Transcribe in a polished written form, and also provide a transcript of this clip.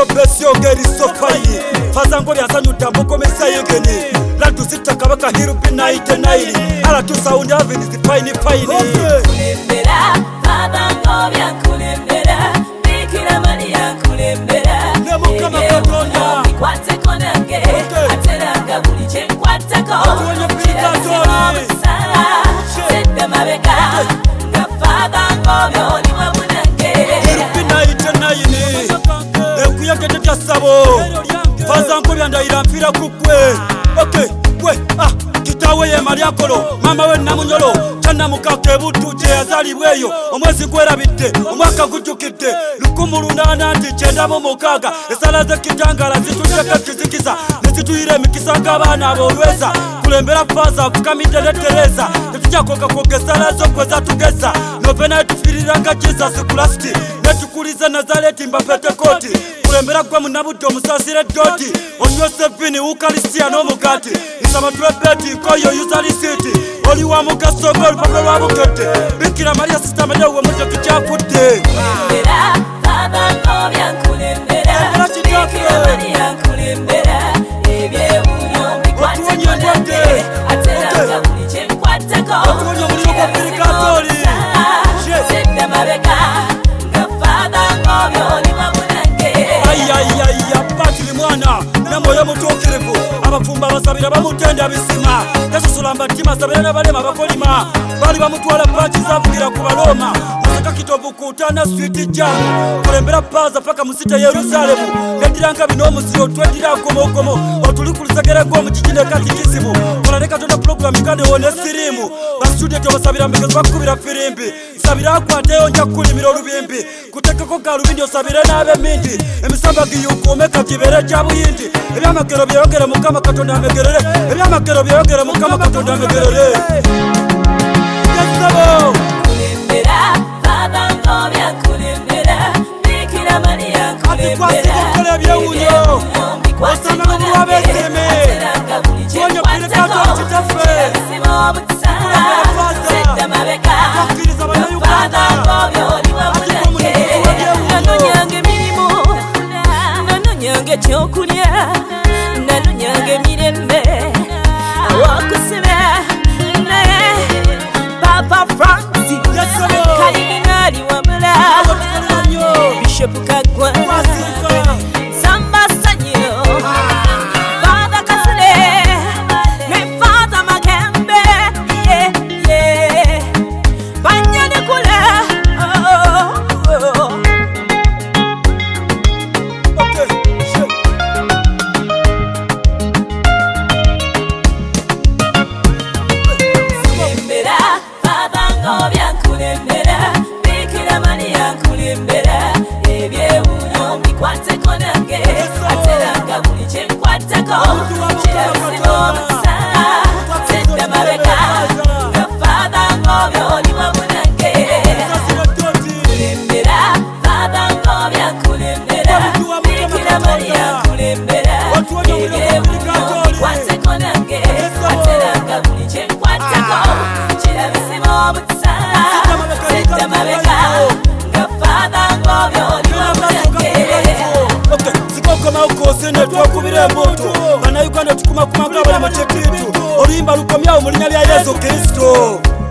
Yo besyo ngeri sofayi Fazango lyasanyu tambuko mesa yegeni Ladu sita kabaka hirupi naite naili Ala tu saundi avini zipaini paini Kulembera, Fazango lya kulembera Bikira Maria kulembera Nemu kama katonda Mikwate konange Ateranga buli chenkwatako Chirasima musala Sende mabeka Nga Fazango byoni wamunange Hirupi naite naili Ekuya kete sabo Fazango byandayira mpira kukwe kwe kitawe ye Mariakolo mama we namunyolo chana mukake butu je yazalibweyo omwezi gwerabidde omwaka gujukidde 18 mu mukaga esala ze kitangala zituteka kizikiza nezituyire emikisa ng'abaana abolweza kulembera Faza fukamidde ne Tereza tetujakoka kwogesa zo kweza tugeza novena tufirira Jesus Christ netukuliza Nazareti Pentecost kulembera gwe munabudde omusasire doti onyose vini Ukalistia n'omugati isaba turebeti koyo Yuzarisiti oli wa mugaso golupapula lwa bukete Bikira Maria Sister Medea we muje tukyafudde kulembera Fazango bya kulembera Bikira Maria kulembera ebyebunyo bikwate ateranga buli chenkwatako Sende mabeka nga Fazango byoni wamunange Patili mwana namoyo mutuukirivu abafumba basabira bamutenda bisima yasusula mbatima sabira n'abalema abakolima bali bamutwala panchi zavugira ku Baloma museka kitovu kutana switi jamu kulembera Paza paka musita Yerusalemu yadiranga bino omusiro twedira gomogomo otulikulisagera go mu kikinde katikisimu kolaleka tona program kandi wone sirimu basudete basabira mbegezwa kubira firimbi sabira akwateyo nja kulimira olubimbi kutekako galubindi osabire n'abe mindi emisamba giyukumeka kibere kya buyindi ebyamagero byeyogere Mukama Katonda amegerere ebyamagero byeyogere Mukama Katonda amegerere yasabo kulembera Fazango bya kulembera Bikira Maria kulembera ebyewunyo osanga n'obulwabeseme onyo pirekato kitafe Sende mabeka Fazango byoni wamunange nanonyange mirimu nanonyange kyokulya nanonyange mirembe awakusebe naye Papa Francis Kardinali wamala Bishop Kagwa Samba Sanyo Father Kasule ne Father Makembe Banyane kula kulembera Fazango bya kulembera Bikira Maria kulembera ebyewunyo bikwate konange ateranga buli chenkwatako kirasima musala Sende mabeka nga Fazango byoni wamunange kulembera Fazango bya kulembera Bikira Maria kulembera ebyewunyo bikwate konange ateranga buli chenkwatako kirasima musala Sende mabeka nga Fazango byoni wamunange sikokoma ukosene twakubira emoto bana Uganda tukumakumanga abali mu chekitu oluyimba lukomyawo mu linnya lya Yesu Kristo.